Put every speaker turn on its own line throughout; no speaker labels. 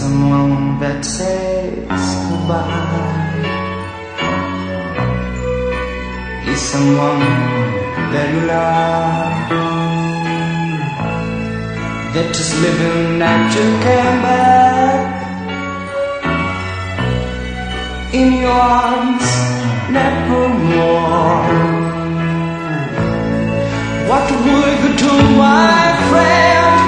someone that says goodbye. Is someone that you love, that is living and you came back in your arms nevermore. What would you do, my friend?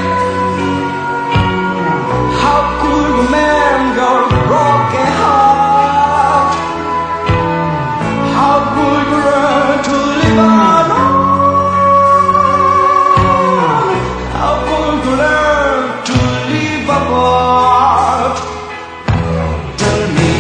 How could a man go broken heart? How could you learn to live alone? How could you learn to live apart? Tell me.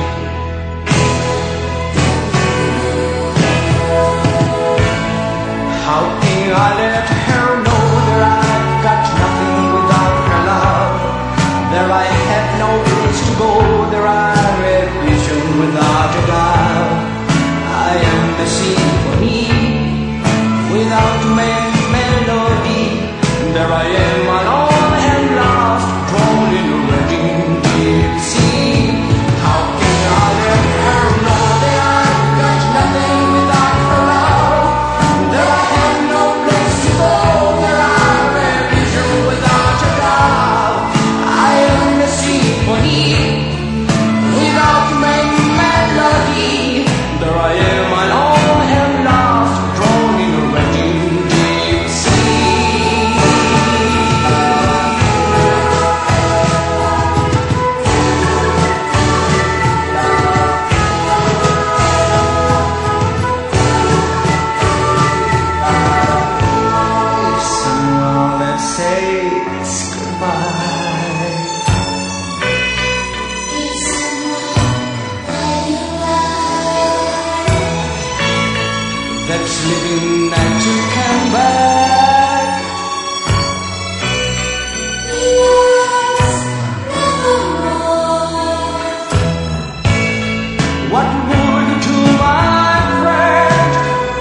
How can I let her know that I've got nothing without her love? There I have no place to go, there I have vision without a doubt. I am a symphony without melody. There I am alone and lost, drawn in a raging deep sea. How can I let her know that I've got nothing without her love? There I have no place to go, there I have vision without a doubt. I am a symphony without melody. There I am alone and lost, drawn in a raging deep sea. Is someone that says goodbye.
Is someone that you love,
That's living and to come back
yours nevermore.
What would you do, my friend?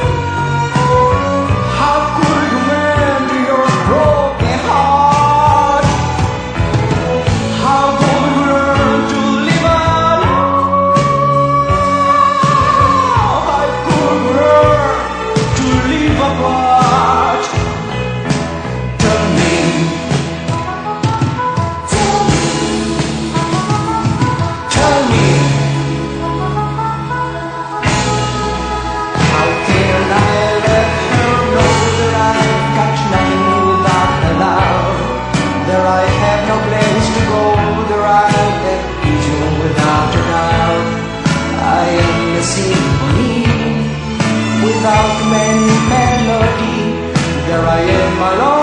How could you mend your broken heart? How could you learn to live alone? How could you learn to live apart? Tell me. Tell me. How can I let her know that I've got nothing without her love? There I have no place to go, there I have vision without a doubt. I am a symphony without many melody. There I am alone